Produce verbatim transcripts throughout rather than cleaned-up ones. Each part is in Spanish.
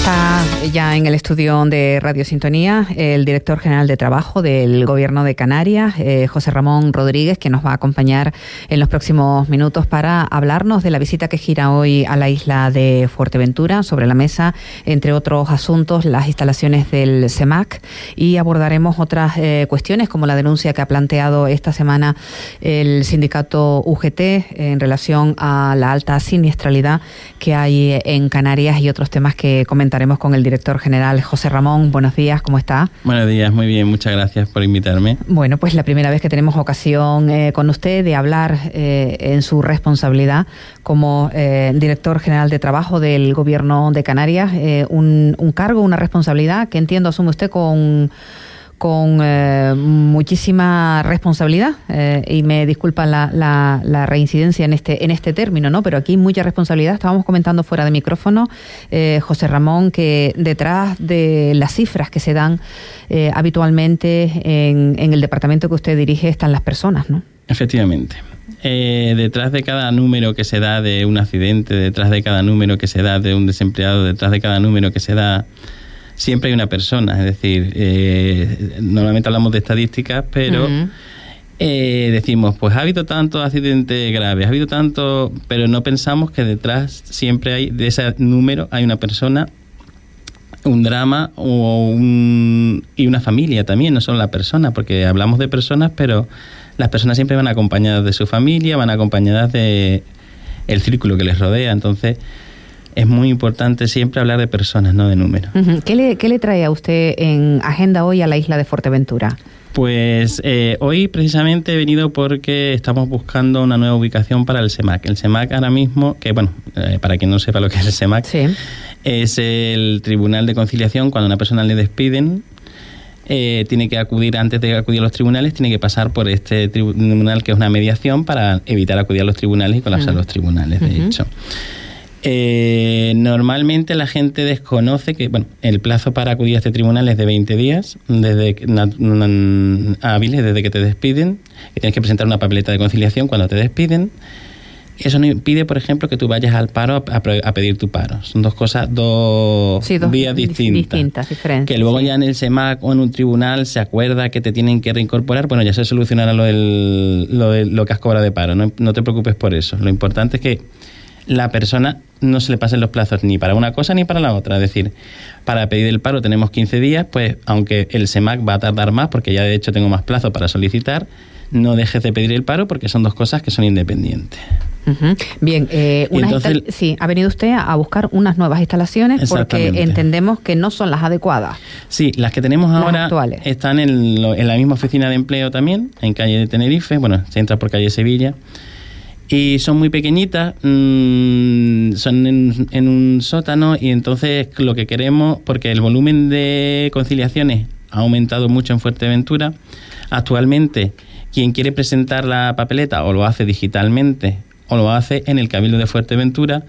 Está ya en el estudio de Radio Sintonía el director general de Trabajo del Gobierno de Canarias, eh, José Ramón Rodríguez, que nos va a acompañar en los próximos minutos para hablarnos de la visita que gira hoy a la isla de Fuerteventura. Sobre la mesa, entre otros asuntos, las instalaciones del CEMAC, y abordaremos otras eh, cuestiones como la denuncia que ha planteado esta semana el sindicato U G T en relación a la alta siniestralidad que hay en Canarias y otros temas que comentaremos con el director general. José Ramón, buenos días, ¿cómo está? Buenos días, muy bien, muchas gracias por invitarme. Bueno, pues la primera vez que tenemos ocasión eh, con usted de hablar eh, en su responsabilidad como eh, director general de Trabajo del Gobierno de Canarias, eh, un, un cargo, una responsabilidad que entiendo asume usted con... con eh, muchísima responsabilidad, eh, y me disculpa la, la, la reincidencia en este en este término, ¿no? Pero aquí mucha responsabilidad. Estábamos comentando fuera de micrófono, eh, José Ramón, que detrás de las cifras que se dan eh, habitualmente en, en el departamento que usted dirige están las personas, ¿no? Efectivamente. Eh, detrás de cada número que se da de un accidente, detrás de cada número que se da de un desempleado, detrás de cada número que se da, siempre hay una persona. Es decir, eh, normalmente hablamos de estadísticas, pero uh-huh. eh, decimos, pues ha habido tantos accidentes graves, ha habido tanto, pero no pensamos que detrás siempre hay, de ese número, hay una persona, un drama o un, y una familia también, no solo la persona, porque hablamos de personas, pero las personas siempre van acompañadas de su familia, van acompañadas de el círculo que les rodea. Entonces es muy importante siempre hablar de personas, no de números. Uh-huh. ¿Qué le, qué le trae a usted en agenda hoy a la isla de Fuerteventura? Pues eh, hoy precisamente he venido porque estamos buscando una nueva ubicación para el CEMAC. El CEMAC ahora mismo, que bueno, eh, para quien no sepa lo que es el CEMAC, sí. es el Tribunal de Conciliación. Cuando a una persona le despiden, eh, tiene que acudir, antes de acudir a los tribunales, tiene que pasar por este tribunal que es una mediación para evitar acudir a los tribunales y colapsar uh-huh. los tribunales, de uh-huh. hecho. Eh, normalmente la gente desconoce que bueno, el plazo para acudir a este tribunal es de veinte días desde que, na, na, hábiles desde que te despiden, y tienes que presentar una papeleta de conciliación cuando te despiden. Eso no impide, por ejemplo, que tú vayas al paro a, a pedir tu paro. Son dos cosas, dos, sí, dos vías distintas. distintas diferentes, que luego sí. ya en el CEMAC o en un tribunal se acuerda que te tienen que reincorporar. Bueno, ya se solucionará lo, del, lo, de, lo que has cobrado de paro. No, no te preocupes por eso. Lo importante es que la persona no se le pasen los plazos ni para una cosa ni para la otra. Es decir, para pedir el paro tenemos quince días, pues aunque el CEMAC va a tardar más, porque ya de hecho tengo más plazo para solicitar, no dejes de pedir el paro porque son dos cosas que son independientes. Uh-huh. Bien, eh, unas entonces, instal- sí, ha venido usted a buscar unas nuevas instalaciones porque entendemos que no son las adecuadas. Sí, las que tenemos las ahora actuales. Están en, lo, en la misma oficina de empleo también, en calle de Tenerife, bueno, se entra por calle Sevilla. Y son muy pequeñitas, mmm, son en, en un sótano, y entonces lo que queremos, porque el volumen de conciliaciones ha aumentado mucho en Fuerteventura, actualmente quien quiere presentar la papeleta o lo hace digitalmente o lo hace en el Cabildo de Fuerteventura,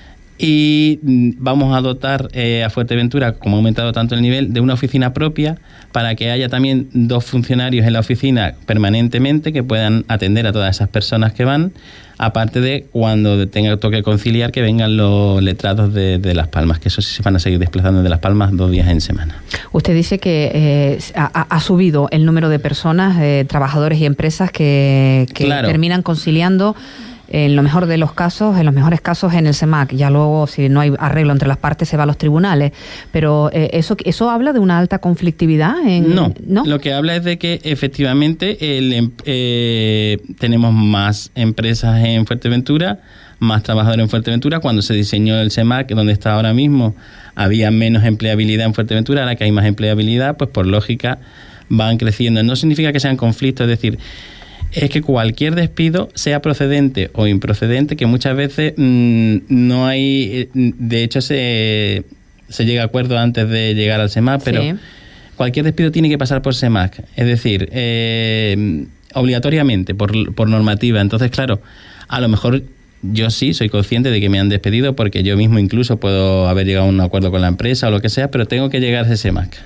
y vamos a dotar eh, a Fuerteventura, como ha aumentado tanto el nivel, de una oficina propia para que haya también dos funcionarios en la oficina permanentemente que puedan atender a todas esas personas que van, aparte de cuando tenga toque conciliar que vengan los letrados de, de Las Palmas, que eso sí se van a seguir desplazando de Las Palmas dos días en semana. Usted dice que eh, ha, ha subido el número de personas, eh, trabajadores y empresas que, que claro. terminan conciliando. En lo mejor de los casos, en los mejores casos en el CEMAC, ya luego si no hay arreglo entre las partes se va a los tribunales, pero eh, eso eso habla de una alta conflictividad. En, no, no, lo que habla es de que efectivamente el, eh, tenemos más empresas en Fuerteventura, más trabajadores en Fuerteventura. Cuando se diseñó el CEMAC, donde está ahora mismo, había menos empleabilidad en Fuerteventura. Ahora que hay más empleabilidad, pues por lógica van creciendo. No significa que sean conflictos, es decir, es que cualquier despido, sea procedente o improcedente, que muchas veces mmm, no hay, de hecho se, se llega a acuerdo antes de llegar al CEMAC, pero sí. cualquier despido tiene que pasar por CEMAC, es decir, eh, obligatoriamente, por, por normativa. Entonces, claro, a lo mejor yo sí soy consciente de que me han despedido porque yo mismo incluso puedo haber llegado a un acuerdo con la empresa o lo que sea, pero tengo que llegar a ese CEMAC.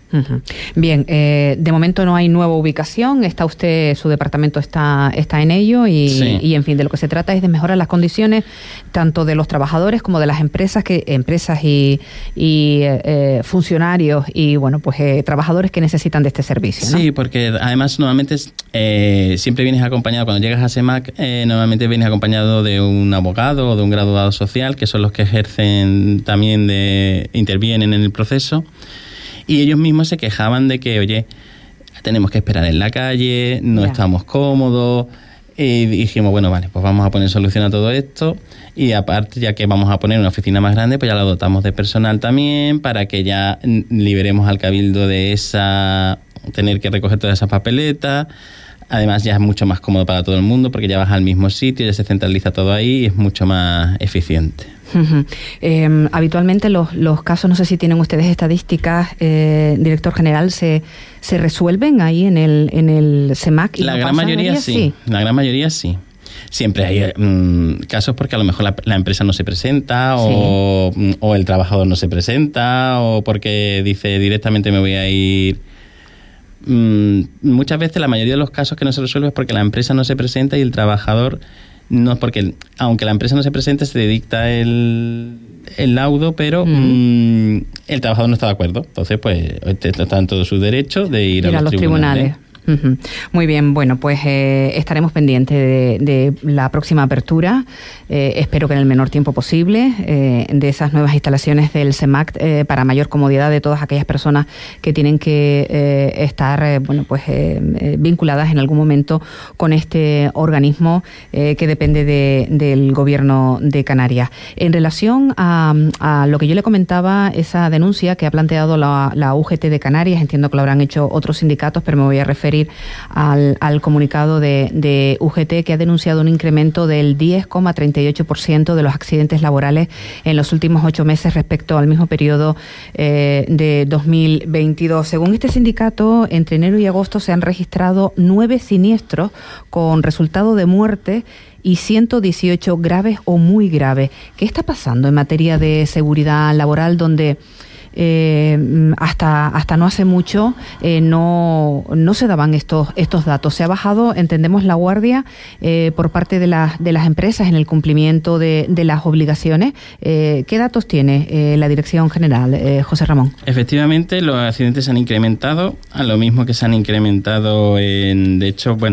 Uh-huh. Bien, eh, de momento no hay nueva ubicación, está usted, su departamento está, está en ello y, sí. y en fin, de lo que se trata es de mejorar las condiciones tanto de los trabajadores como de las empresas, que empresas y, y eh, funcionarios y bueno, pues eh, trabajadores que necesitan de este servicio, ¿no? Sí, porque además normalmente eh, siempre vienes acompañado, cuando llegas a SEMAC, eh, normalmente vienes acompañado de un abogado o de un graduado social, que son los que ejercen también de, intervienen en el proceso. Y ellos mismos se quejaban de que, oye, tenemos que esperar en la calle, no yeah. estamos cómodos. Y dijimos, bueno, vale, pues vamos a poner solución a todo esto. Y aparte, ya que vamos a poner una oficina más grande, pues ya la dotamos de personal también para que ya liberemos al cabildo de esa tener que recoger todas esas papeletas. Además, ya es mucho más cómodo para todo el mundo porque ya vas al mismo sitio, ya se centraliza todo ahí y es mucho más eficiente. Uh-huh. Eh, habitualmente los, los casos, no sé si tienen ustedes estadísticas, eh, director general, se se resuelven ahí en el en el SEMAC. La gran mayoría sí, sí, la gran mayoría sí. Siempre hay um, casos porque a lo mejor la, la empresa no se presenta o, sí. o el trabajador no se presenta o porque dice directamente me voy a ir. Um, muchas veces la mayoría de los casos que no se resuelven es porque la empresa no se presenta y el trabajador no, porque aunque la empresa no se presente se le dicta el, el laudo, pero mm. mmm, el trabajador no está de acuerdo. Entonces, pues está en todo su derecho de ir, ir a, los a los tribunales. tribunales. Uh-huh. Muy bien, bueno, pues eh, estaremos pendientes de, de la próxima apertura, eh, espero que en el menor tiempo posible, eh, de esas nuevas instalaciones del SEMAC eh, para mayor comodidad de todas aquellas personas que tienen que eh, estar eh, bueno, pues eh, eh, vinculadas en algún momento con este organismo eh, que depende de, del Gobierno de Canarias. En relación a, a lo que yo le comentaba, esa denuncia que ha planteado la, la U G T de Canarias, entiendo que lo habrán hecho otros sindicatos, pero me voy a referir Al, al comunicado de, de U G T, que ha denunciado un incremento del diez coma treinta y ocho por ciento de los accidentes laborales en los últimos ocho meses respecto al mismo periodo eh, de dos mil veintidós. Según este sindicato, entre enero y agosto se han registrado nueve siniestros con resultado de muerte y ciento dieciocho graves o muy graves. ¿Qué está pasando en materia de seguridad laboral donde Eh, hasta hasta no hace mucho eh, no no se daban estos estos datos? Se ha bajado, entendemos, la guardia eh, por parte de las de las empresas en el cumplimiento de, de las obligaciones. Eh, ¿Qué datos tiene eh, la Dirección General, eh, José Ramón? Efectivamente, los accidentes se han incrementado, a lo mismo que se han incrementado en, de hecho, bueno,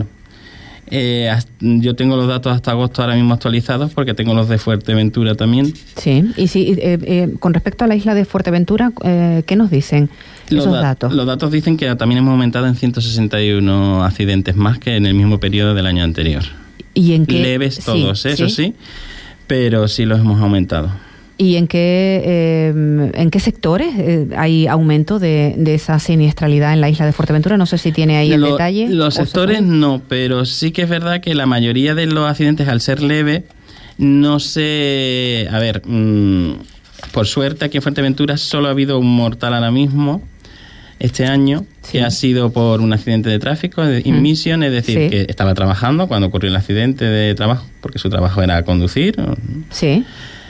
Eh, yo tengo los datos hasta agosto ahora mismo actualizados porque tengo los de Fuerteventura también. Sí, y sí, eh, eh, con respecto a la isla de Fuerteventura, eh, ¿qué nos dicen los esos da- datos? Los datos dicen que también hemos aumentado en ciento sesenta y uno accidentes más que en el mismo periodo del año anterior. ¿Y en qué? Leves todos, sí, eso sí. sí, pero sí los hemos aumentado. ¿Y en qué eh, en qué sectores eh, hay aumento de, de esa siniestralidad en la isla de Fuerteventura? No sé si tiene ahí el Lo, detalle. Los sectores no, pero sí que es verdad que la mayoría de los accidentes, al ser leves, no se... A ver, mmm, por suerte aquí en Fuerteventura solo ha habido un mortal ahora mismo, este año, sí. que ha sido por un accidente de tráfico, de inmisión, es decir, sí. que estaba trabajando cuando ocurrió el accidente de trabajo, porque su trabajo era conducir. Sí.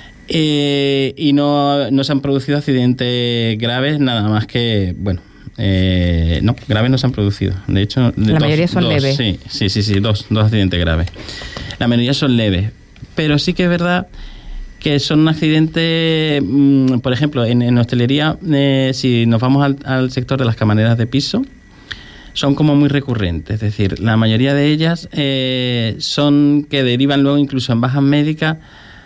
Eh, y no, no se han producido accidentes graves, nada más que, bueno, eh, no, graves no se han producido. De hecho, de la dos, mayoría son dos, leves. Sí, sí, sí, sí, dos, dos accidentes graves. La mayoría son leves, pero sí que es verdad que son accidentes, mmm, por ejemplo, en, en hostelería, eh, si nos vamos al, al sector de las camareras de piso, son como muy recurrentes, es decir, la mayoría de ellas eh, son que derivan luego incluso en bajas médicas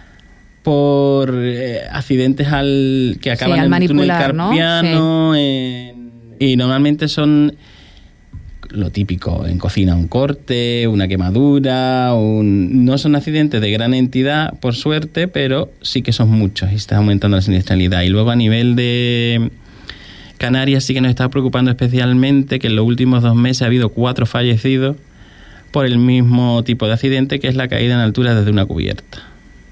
por eh, accidentes al que acaban sí, en el túnel carpiano, ¿no? Sí. eh, y normalmente son lo típico, en cocina un corte, una quemadura, un, no son accidentes de gran entidad, por suerte, pero sí que son muchos y está aumentando la siniestralidad. Y luego a nivel de Canarias sí que nos está preocupando especialmente que en los últimos dos meses ha habido cuatro fallecidos por el mismo tipo de accidente, que es la caída en altura desde una cubierta.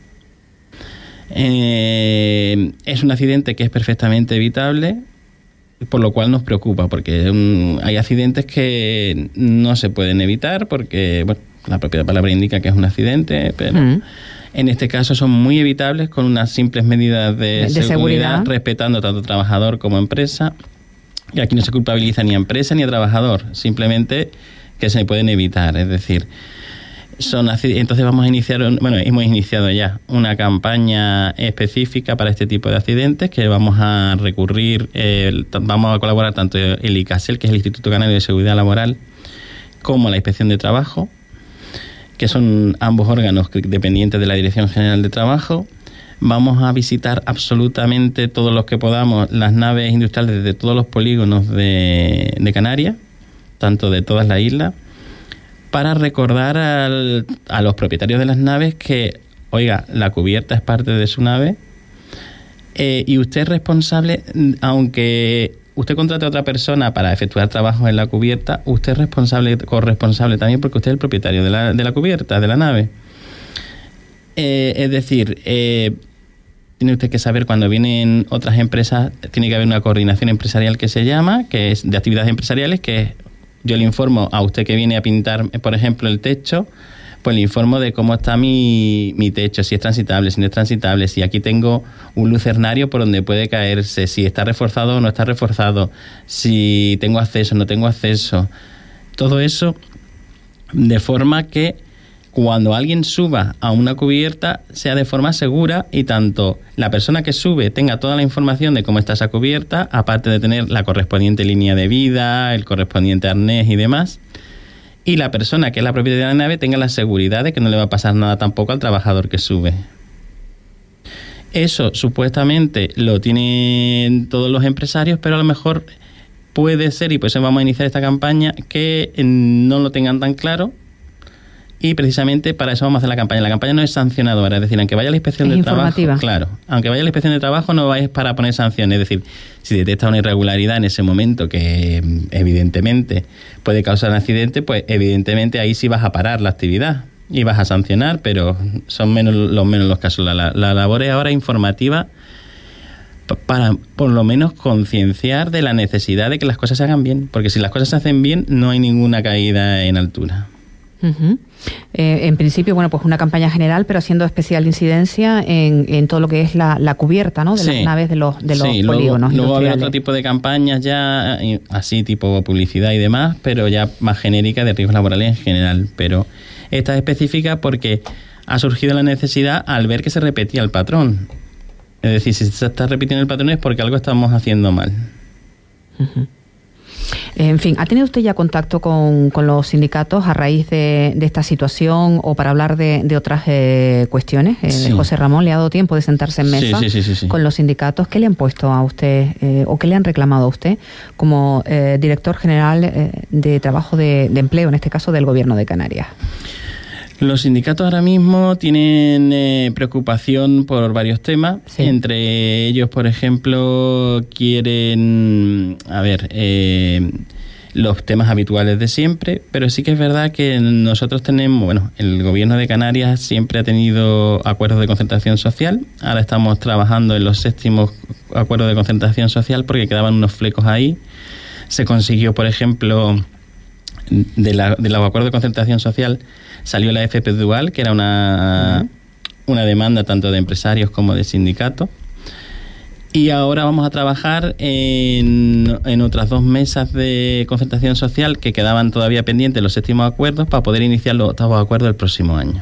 Eh, es un accidente que es perfectamente evitable, por lo cual nos preocupa, porque um, hay accidentes que no se pueden evitar porque, bueno, la propia palabra indica que es un accidente, pero mm. en este caso son muy evitables con unas simples medidas de, de seguridad, seguridad, respetando tanto trabajador como empresa. Y aquí no se culpabiliza ni a empresa ni a trabajador, simplemente que se pueden evitar. Es decir, son entonces vamos a iniciar, bueno, hemos iniciado ya una campaña específica para este tipo de accidentes que vamos a recurrir, eh, vamos a colaborar tanto el I C A S E L, que es el Instituto Canario de Seguridad Laboral, como la Inspección de Trabajo, que son ambos órganos dependientes de la Dirección General de Trabajo. Vamos a visitar absolutamente todos los que podamos las naves industriales de todos los polígonos de, de Canarias, tanto de todas las islas, para recordar al, a los propietarios de las naves que, oiga, la cubierta es parte de su nave eh, y usted es responsable, aunque usted contrate a otra persona para efectuar trabajos en la cubierta, usted es responsable, corresponsable también porque usted es el propietario de la, de la cubierta, de la nave. Eh, es decir, eh, tiene usted que saber cuando vienen otras empresas, tiene que haber una coordinación empresarial que se llama, que es de actividades empresariales, que es, yo le informo a usted que viene a pintar, por ejemplo, el techo, pues le informo de cómo está mi, mi techo, si es transitable, si no es transitable, si aquí tengo un lucernario por donde puede caerse, si está reforzado o no está reforzado, si tengo acceso o no tengo acceso. Todo eso de forma que cuando alguien suba a una cubierta sea de forma segura y tanto la persona que sube tenga toda la información de cómo está esa cubierta, aparte de tener la correspondiente línea de vida, el correspondiente arnés y demás, y la persona que es la propietaria de la nave tenga la seguridad de que no le va a pasar nada tampoco al trabajador que sube. Eso supuestamente lo tienen todos los empresarios, pero a lo mejor puede ser, y por eso vamos a iniciar esta campaña, que no lo tengan tan claro. Y precisamente para eso vamos a hacer la campaña. La campaña no es sancionadora, es decir, aunque vaya a la inspección de trabajo, claro, aunque vaya a la inspección de trabajo no vais para poner sanciones, es decir, si detecta una irregularidad en ese momento que evidentemente puede causar un accidente, pues evidentemente ahí sí vas a parar la actividad y vas a sancionar, pero son menos los menos los casos. La, la, la labor es ahora informativa para por lo menos concienciar de la necesidad de que las cosas se hagan bien, porque si las cosas se hacen bien no hay ninguna caída en altura. Uh-huh. Eh, en principio, bueno, pues una campaña general, pero haciendo especial incidencia en, en todo lo que es la, la cubierta, ¿no? De sí. las naves de los, de los sí, polígonos. Luego, luego habrá otro tipo de campañas ya, así tipo publicidad y demás, pero ya más genérica de riesgos laborales en general. Pero esta es específica porque ha surgido la necesidad al ver que se repetía el patrón. Es decir, si se está repitiendo el patrón es porque algo estamos haciendo mal. Uh-huh. En fin, ¿ha tenido usted ya contacto con, con los sindicatos a raíz de, de esta situación o para hablar de, de otras eh, cuestiones? Eh, sí. José Ramón, ¿le ha dado tiempo de sentarse en mesa sí, sí, sí, sí, sí. con los sindicatos? ¿Qué le han puesto a usted eh, o qué le han reclamado a usted como eh, director general eh, de trabajo de, de empleo, en este caso del Gobierno de Canarias? Los sindicatos ahora mismo tienen eh, preocupación por varios temas. Sí. Entre ellos, por ejemplo, quieren, a ver, eh, los temas habituales de siempre, pero sí que es verdad que nosotros tenemos, bueno, el Gobierno de Canarias siempre ha tenido acuerdos de concertación social. Ahora estamos trabajando en los séptimos acuerdos de concertación social porque quedaban unos flecos ahí. Se consiguió, por ejemplo, de, la, de los acuerdos de concertación social, salió la F P Dual, que era una, uh-huh. una demanda tanto de empresarios como de sindicatos. Y ahora vamos a trabajar en, en otras dos mesas de concertación social que quedaban todavía pendientes los séptimos acuerdos para poder iniciar los octavos acuerdos el próximo año.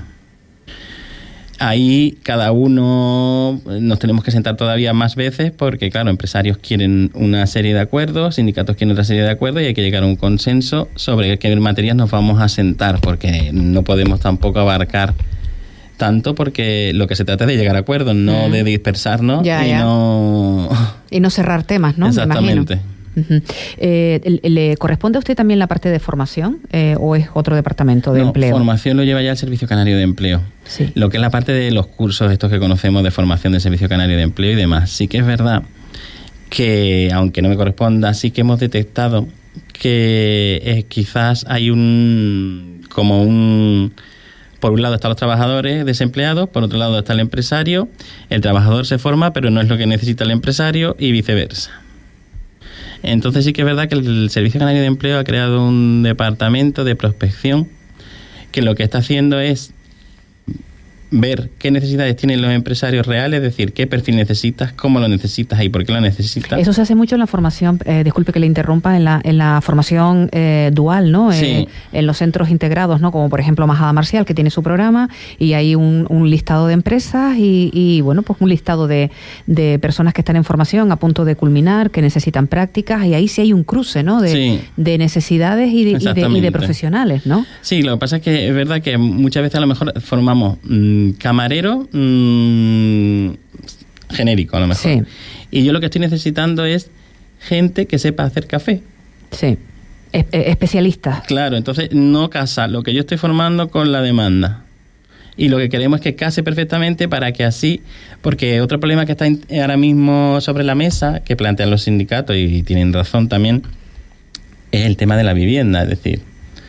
Ahí cada uno nos tenemos que sentar todavía más veces porque, claro, empresarios quieren una serie de acuerdos, sindicatos quieren otra serie de acuerdos y hay que llegar a un consenso sobre qué materias nos vamos a sentar porque no podemos tampoco abarcar tanto porque lo que se trata es de llegar a acuerdos, no mm. de dispersarnos ya, y ya. no... Y no cerrar temas, ¿no? Exactamente. Uh-huh. Eh, ¿Le corresponde a usted también la parte de formación eh, o es otro departamento de no, empleo? Formación lo lleva ya el Servicio Canario de Empleo. Sí. Lo que es la parte de los cursos estos que conocemos de formación del Servicio Canario de Empleo y demás. Sí que es verdad que, aunque no me corresponda, sí que hemos detectado que eh, quizás hay un... como un... Por un lado están los trabajadores desempleados, por otro lado está el empresario. El trabajador se forma, pero no es lo que necesita el empresario y viceversa. Entonces sí que es verdad que el Servicio Canario de Empleo ha creado un departamento de prospección que lo que está haciendo es ver qué necesidades tienen los empresarios reales, es decir, qué perfil necesitas, cómo lo necesitas y por qué lo necesitas. Eso se hace mucho en la formación, eh, disculpe que le interrumpa, en la en la formación eh, dual, ¿no? Sí. Eh, en los centros integrados, ¿no? Como por ejemplo Majada Marcial, que tiene su programa, y hay un, un listado de empresas y, y, bueno, pues un listado de, de personas que están en formación a punto de culminar, que necesitan prácticas, y ahí sí hay un cruce, ¿no? De, sí. de necesidades y de, y, de, y de profesionales, ¿no? Sí, lo que pasa es que es verdad que muchas veces a lo mejor formamos mmm, camarero mmm, genérico, a lo mejor. Sí. Y yo lo que estoy necesitando es gente que sepa hacer café. Sí. Es, especialistas. Claro, entonces no casa lo que yo estoy formando con la demanda. Y lo que queremos es que case perfectamente para que así, porque otro problema que está ahora mismo sobre la mesa, que plantean los sindicatos y tienen razón también, es el tema de la vivienda. Es decir,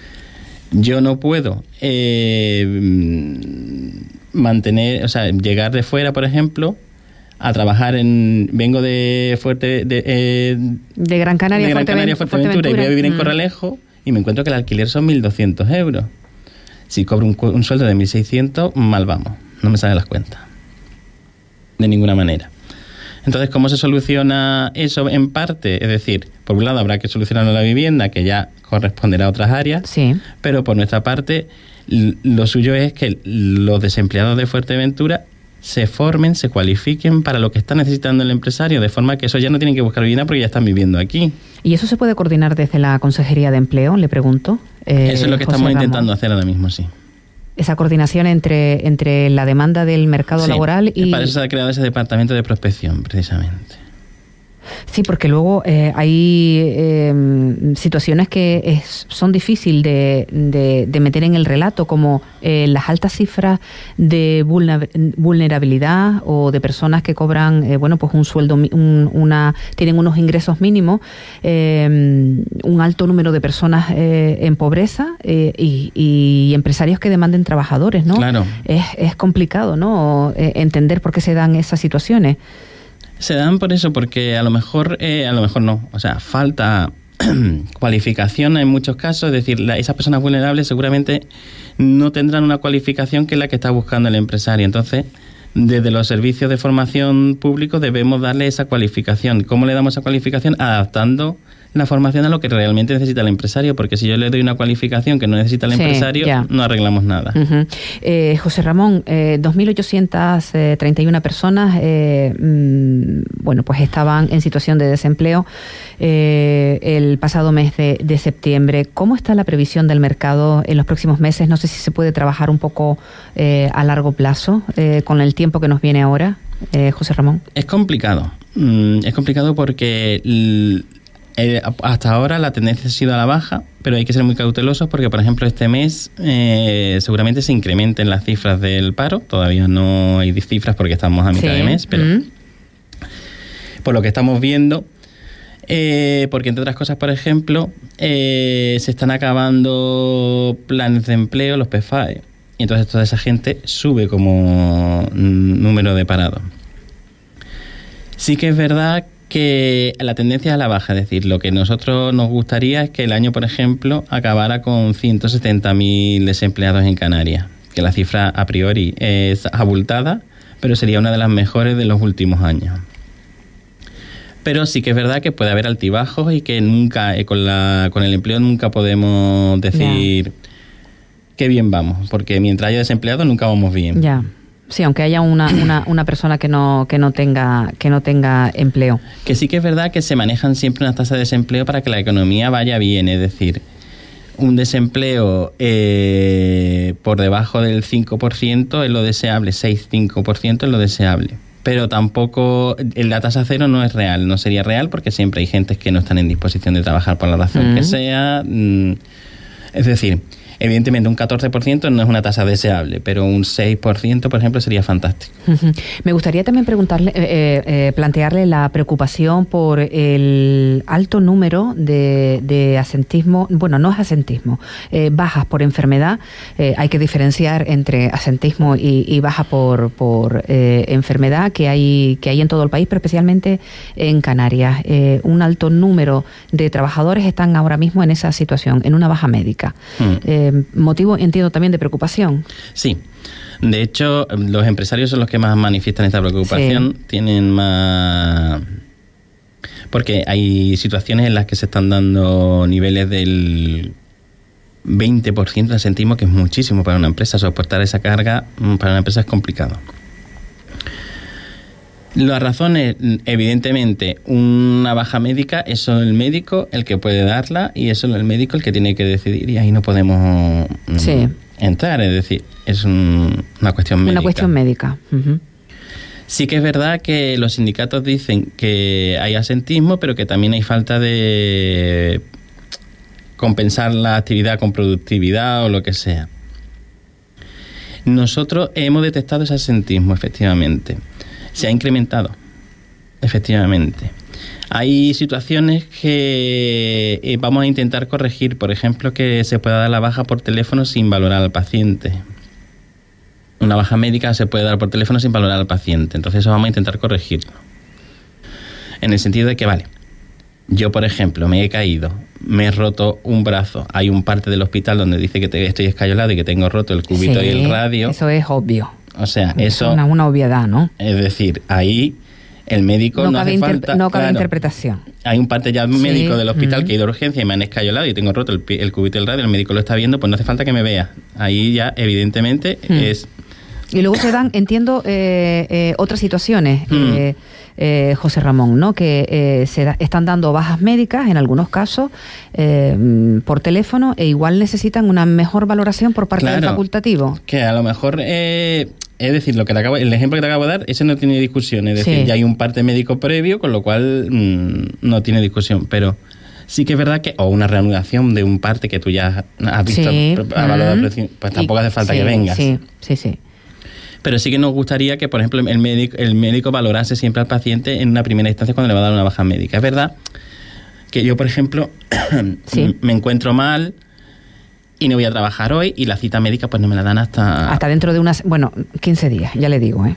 yo no puedo eh, mantener, o sea, llegar de fuera, por ejemplo, a trabajar en... Vengo de Fuerte... De, eh, de Gran Canaria, de Gran Canaria Fuerteventura, Fuerteventura, y voy a vivir en mm. Corralejo y me encuentro que el alquiler son mil doscientos euros. Si cobro un, un sueldo de mil seiscientos, mal vamos. No me salen las cuentas. De ninguna manera. Entonces, ¿cómo se soluciona eso en parte? Es decir, por un lado habrá que solucionar la vivienda, que ya corresponderá a otras áreas, sí. Pero por nuestra parte, lo suyo es que los desempleados de Fuerteventura se formen, se cualifiquen para lo que está necesitando el empresario, de forma que eso ya no tienen que buscar vivienda porque ya están viviendo aquí. ¿Y eso se puede coordinar desde la Consejería de Empleo, le pregunto? Eh, eso es lo que José estamos Ramón. intentando hacer ahora mismo, sí. Esa coordinación entre, entre la demanda del mercado sí, laboral y... para eso se ha creado ese departamento de prospección, precisamente. Sí, porque luego eh, hay eh, situaciones que es, son difíciles de, de, de meter en el relato, como eh, las altas cifras de vulnerabilidad o de personas que cobran, eh, bueno, pues un sueldo, un, una tienen unos ingresos mínimos, eh, un alto número de personas eh, en pobreza eh, y, y empresarios que demanden trabajadores, ¿no? Claro. Es, es complicado, ¿no? Eh, entender por qué se dan esas situaciones. Se dan por eso, porque a lo mejor, eh, a lo mejor no, o sea, falta cualificación en muchos casos, es decir, la, esas personas vulnerables seguramente no tendrán una cualificación que es la que está buscando el empresario. Entonces, desde los servicios de formación públicos debemos darle esa cualificación. ¿Cómo le damos esa cualificación? Adaptando la formación a lo que realmente necesita el empresario, porque si yo le doy una cualificación que no necesita el sí, empresario, ya. no arreglamos nada. Uh-huh. eh, José Ramón, eh, dos mil ochocientas treinta y una personas eh, mmm, bueno, pues estaban en situación de desempleo eh, el pasado mes de, de septiembre. ¿Cómo está la previsión del mercado en los próximos meses? No sé si se puede trabajar un poco eh, a largo plazo eh, con el tiempo que nos viene ahora, eh, José Ramón. Es complicado. Mm, es complicado porque... L- Eh, hasta ahora la tendencia ha sido a la baja, pero hay que ser muy cautelosos porque, por ejemplo, este mes eh, seguramente se incrementen las cifras del paro. Todavía no hay cifras porque estamos a mitad sí. de mes, pero mm. por lo que estamos viendo, eh, porque entre otras cosas, por ejemplo, eh, se están acabando planes de empleo, los P F A E, y entonces toda esa gente sube como número de parados. Sí que es verdad que la tendencia es a la baja, es decir, lo que nosotros nos gustaría es que el año, por ejemplo, acabara con ciento setenta mil desempleados en Canarias, que la cifra a priori es abultada, pero sería una de las mejores de los últimos años. Pero sí que es verdad que puede haber altibajos y que nunca, eh, con, la, con el empleo nunca podemos decir yeah. qué bien vamos, porque mientras haya desempleados nunca vamos bien. Ya. Yeah. Sí, aunque haya una, una, una persona que no que no tenga que no tenga empleo. Que sí que es verdad que se manejan siempre unas tasas de desempleo para que la economía vaya bien, es decir, un desempleo eh, por debajo del cinco por ciento es lo deseable, seis cinco por ciento es lo deseable. Pero tampoco, la tasa cero no es real, no sería real porque siempre hay gente que no están en disposición de trabajar por la razón mm. que sea. Es decir, evidentemente un catorce por ciento no es una tasa deseable, pero un seis por ciento, por ejemplo, sería fantástico. Uh-huh. Me gustaría también preguntarle, eh, eh, plantearle la preocupación por el alto número de, de asentismo, bueno, no es asentismo, eh, bajas por enfermedad. Eh, hay que diferenciar entre asentismo y, y baja por, por eh, enfermedad que hay, que hay en todo el país, pero especialmente en Canarias. Eh, un alto número de trabajadores están ahora mismo en esa situación, en una baja médica. Mm. Eh, motivo, entiendo, también de preocupación. Sí. De hecho, los empresarios son los que más manifiestan esta preocupación. Sí. Tienen más... Porque hay situaciones en las que se están dando niveles del veinte por ciento de asentismo, que es muchísimo para una empresa. Soportar esa carga para una empresa es complicado. Las razones, evidentemente, una baja médica, es solo el médico el que puede darla y es solo el médico el que tiene que decidir, y ahí no podemos sí. entrar. Es decir, es un, una cuestión médica. Una cuestión médica. Uh-huh. Sí que es verdad que los sindicatos dicen que hay asentismo, pero que también hay falta de compensar la actividad con productividad o lo que sea. Nosotros hemos detectado ese asentismo, efectivamente. Se ha incrementado, efectivamente. Hay situaciones que eh, vamos a intentar corregir. Por ejemplo, que se pueda dar la baja por teléfono sin valorar al paciente. Una baja médica se puede dar por teléfono sin valorar al paciente. Entonces eso vamos a intentar corregirlo. En el sentido de que, vale, yo, por ejemplo, me he caído, me he roto un brazo. Hay un parte del hospital donde dice que te, estoy escayolado y que tengo roto el cúbito sí, y el radio. Eso es obvio. O sea, eso... Es una, una obviedad, ¿no? Es decir, ahí el médico no, no hace falta... No cabe claro, interpretación. Hay un parte ya médico sí. del hospital mm. que ha ido a urgencia y me han escayolado y tengo roto el, el cúbito y el radio, el médico lo está viendo, pues no hace falta que me vea. Ahí ya, evidentemente, mm. es... Y luego se dan, entiendo, eh, eh, otras situaciones, mm. eh, eh, José Ramón, ¿no? Que eh, se da, están dando bajas médicas, en algunos casos, eh, por teléfono, e igual necesitan una mejor valoración por parte claro, del facultativo. Que a lo mejor... Eh, Es decir, lo que te acabo, el ejemplo que te acabo de dar, ese no tiene discusión. Es decir, sí. ya hay un parte médico previo, con lo cual mmm, no tiene discusión. Pero sí que es verdad que, o una reanudación de un parte que tú ya has visto sí. a valor de precio, pues tampoco y, hace falta sí, que vengas. Sí, sí, sí. Pero sí que nos gustaría que, por ejemplo, el médico, el médico valorase siempre al paciente en una primera instancia cuando le va a dar una baja médica. Es verdad que yo, por ejemplo, sí. me encuentro mal y no voy a trabajar hoy y la cita médica pues no me la dan hasta... Hasta dentro de unas... Bueno, quince días, ya le digo, ¿eh?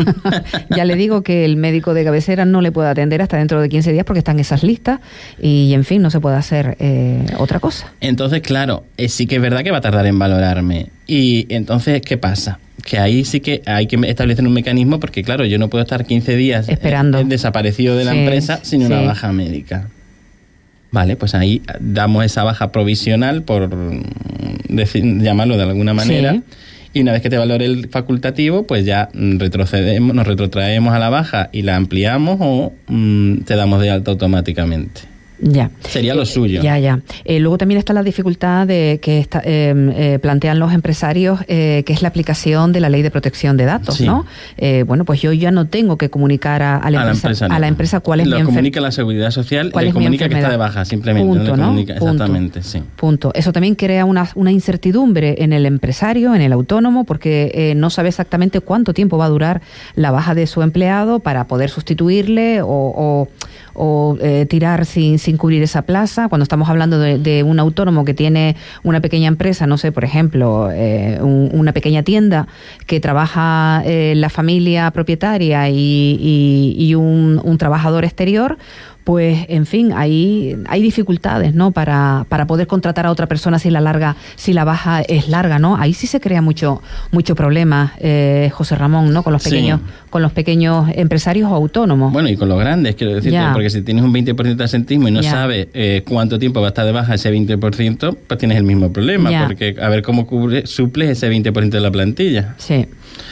Ya le digo que el médico de cabecera no le puede atender hasta dentro de quince días porque están esas listas y, en fin, no se puede hacer eh, otra cosa. Entonces, claro, eh, sí que es verdad que va a tardar en valorarme. Y entonces, ¿qué pasa? Que ahí sí que hay que establecer un mecanismo porque, claro, yo no puedo estar quince días esperando, eh, desaparecido de la sí, empresa sin sí. una baja médica. Vale, pues ahí damos esa baja provisional, por decir, llamarlo de alguna manera, sí. y una vez que te valore el facultativo, pues ya retrocedemos, nos retrotraemos a la baja y la ampliamos o mmm, te damos de alta automáticamente. Ya. Sería lo suyo. Ya, ya. Eh, luego también está la dificultad de que está, eh, eh, plantean los empresarios, eh, que es la aplicación de la Ley de Protección de Datos, sí. ¿no? Eh, bueno, pues yo ya no tengo que comunicar a, a, la, a, empresa, la, empresa, no. a la empresa cuál es lo mi enfermedad. Lo comunica la Seguridad Social y le comunica que está de baja, simplemente. Punto, no ¿no? Comunica, exactamente, Punto. sí. Punto. Eso también crea una, una incertidumbre en el empresario, en el autónomo, porque eh, no sabe exactamente cuánto tiempo va a durar la baja de su empleado para poder sustituirle o... o o eh, tirar sin, sin cubrir esa plaza. Cuando estamos hablando de, de un autónomo que tiene una pequeña empresa, no sé, por ejemplo, eh, un, una pequeña tienda que trabaja eh, la familia propietaria y, y, y un, un trabajador exterior, pues, en fin, ahí hay dificultades, ¿no? Para, para poder contratar a otra persona si la larga, si la baja es larga, ¿no? Ahí sí se crea mucho, mucho problema, eh, José Ramón, ¿no? Con los pequeños, sí. con los pequeños empresarios o autónomos. Bueno, y con los grandes, quiero decirte, ya. porque si tienes un veinte por ciento de asentismo y no ya. sabes eh, cuánto tiempo va a estar de baja ese veinte por ciento, pues tienes el mismo problema, ya. porque a ver cómo cubre, suples ese veinte por ciento de la plantilla. Sí.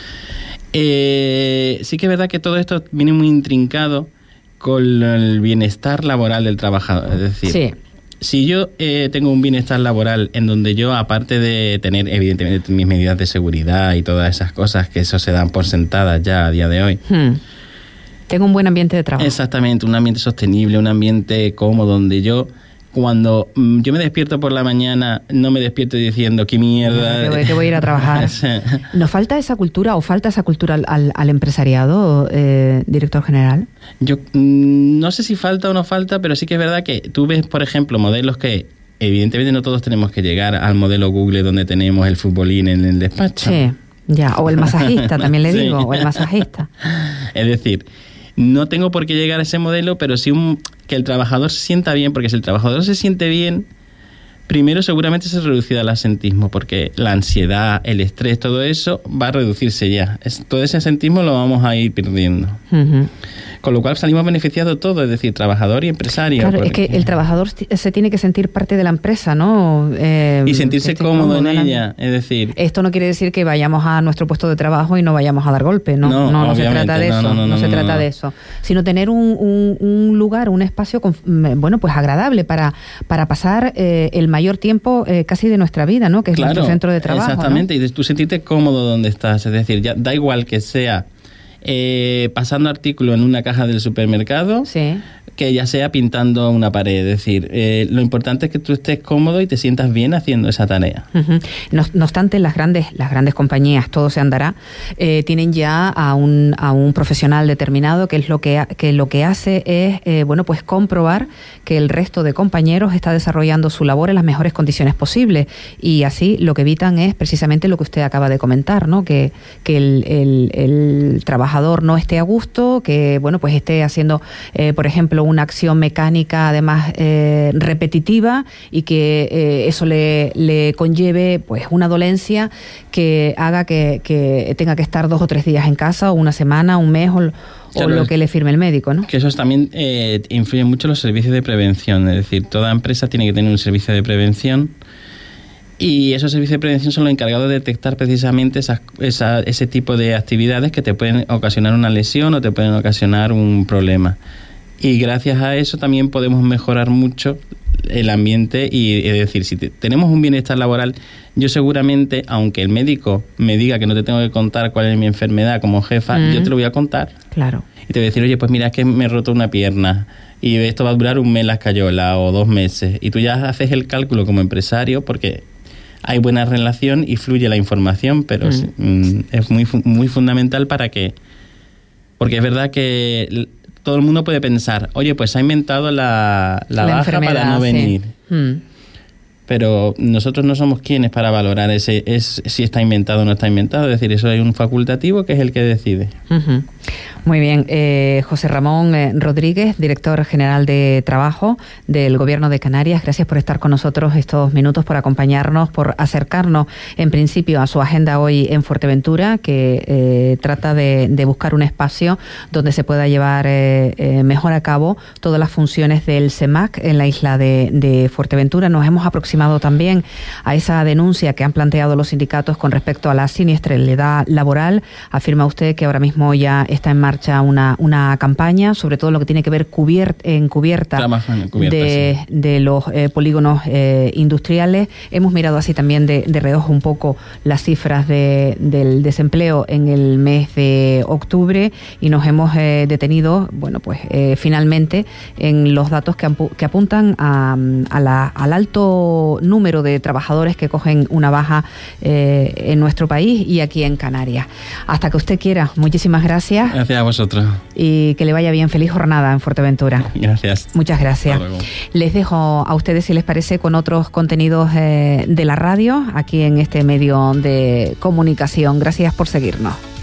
Eh, sí que es verdad que todo esto viene muy intrincado con el bienestar laboral del trabajador. Es decir, sí. si yo eh, tengo un bienestar laboral en donde yo, aparte de tener evidentemente mis medidas de seguridad y todas esas cosas, que eso se dan por sentadas ya a día de hoy. Hmm. Tengo un buen ambiente de trabajo. Exactamente, un ambiente sostenible, un ambiente cómodo, donde yo... Cuando mm, yo me despierto por la mañana, no me despierto diciendo qué mierda... Que voy, que voy a ir a trabajar. Sí. ¿Nos falta esa cultura o falta esa cultura al, al, al empresariado, eh, director general? Yo mm, no sé si falta o no falta, pero sí que es verdad que tú ves, por ejemplo, modelos que... Evidentemente no todos tenemos que llegar al modelo Google donde tenemos el futbolín en el despacho. Sí, ya. O el masajista, también le digo, sí. o el masajista. Es decir... No tengo por qué llegar a ese modelo, pero sí un, que el trabajador se sienta bien, porque si el trabajador se siente bien, Primero, seguramente se reducirá el asentismo, porque la ansiedad, el estrés, todo eso va a reducirse ya. Es, todo ese asentismo lo vamos a ir perdiendo. Uh-huh. Con lo cual salimos beneficiados todos, es decir, trabajador y empresario. Claro, porque... es que el trabajador se tiene que sentir parte de la empresa, ¿no? Eh, y sentirse cómodo en ella, es decir... Esto no quiere decir que vayamos a nuestro puesto de trabajo y no vayamos a dar golpe, ¿no? No, no, no se trata de no, eso, no, no, no, no se no, trata no. de eso. Sino tener un, un, un lugar, un espacio, con, bueno, pues agradable para, para pasar eh, el mayor tiempo eh, casi de nuestra vida, ¿no? Que es claro, nuestro centro de trabajo. Exactamente, ¿no? Y tú sentirte cómodo donde estás, es decir, ya da igual que sea eh, pasando artículos en una caja del supermercado, sí. que ya sea pintando una pared, es decir, eh, lo importante es que tú estés cómodo y te sientas bien haciendo esa tarea. Uh-huh. No, no obstante, las grandes, las grandes compañías, todo se andará, eh, tienen ya a un, a un profesional determinado que es lo que, que lo que hace es, eh, bueno, pues comprobar que el resto de compañeros está desarrollando su labor en las mejores condiciones posibles, y así lo que evitan es precisamente lo que usted acaba de comentar, ¿no? Que, que el, el, el trabajador no esté a gusto, que, bueno, pues esté haciendo, eh, por ejemplo, una acción mecánica además eh, repetitiva, y que eh, eso le, le conlleve pues una dolencia que haga que, que tenga que estar dos o tres días en casa, o una semana, un mes, o, claro, o lo que le firme el médico, ¿no? Que eso también eh, influye mucho en los servicios de prevención, es decir, toda empresa tiene que tener un servicio de prevención, y esos servicios de prevención son los encargados de detectar precisamente esas, esa, ese tipo de actividades que te pueden ocasionar una lesión o te pueden ocasionar un problema. Y gracias a eso también podemos mejorar mucho el ambiente, y es decir, si te, tenemos un bienestar laboral, yo seguramente, aunque el médico me diga que no te tengo que contar cuál es mi enfermedad como jefa, mm. yo te lo voy a contar. Claro. Y te voy a decir, oye, pues mira, es que me he roto una pierna y esto va a durar un mes la escayola o dos meses. Y tú ya haces el cálculo como empresario, porque hay buena relación y fluye la información, pero mm. es muy, muy fundamental para que... Porque es verdad que... todo el mundo puede pensar, oye, pues ha inventado la, la, la baja para no venir. Sí. Hmm. Pero nosotros no somos quienes para valorar ese es si está inventado o no está inventado. Es decir, eso hay un facultativo que es el que decide. Uh-huh. Muy bien. Eh, José Ramón eh, Rodríguez, director general de Trabajo del Gobierno de Canarias, gracias por estar con nosotros estos minutos, por acompañarnos, por acercarnos en principio a su agenda hoy en Fuerteventura, que eh, trata de, de buscar un espacio donde se pueda llevar eh, eh, mejor a cabo todas las funciones del CEMAC en la isla de, de Fuerteventura. Nos hemos aproximado también a esa denuncia que han planteado los sindicatos con respecto a la siniestralidad laboral. Afirma usted que ahora mismo ya está en marcha una, una campaña, sobre todo lo que tiene que ver cubiert, en cubierta, en cubierta de, sí. de los eh, polígonos eh, industriales. Hemos mirado así también de, de reojo un poco las cifras de, del desempleo en el mes de octubre, y nos hemos eh, detenido, bueno, pues eh, finalmente en los datos que, ampu- que apuntan a, a la, al alto número de trabajadores que cogen una baja eh, en nuestro país y aquí en Canarias. Hasta que usted quiera. Muchísimas gracias. Gracias a vosotros. Y que le vaya bien. Feliz jornada en Fuerteventura. Gracias. Muchas gracias. Les dejo a ustedes, si les parece, con otros contenidos eh, de la radio aquí en este medio de comunicación. Gracias por seguirnos.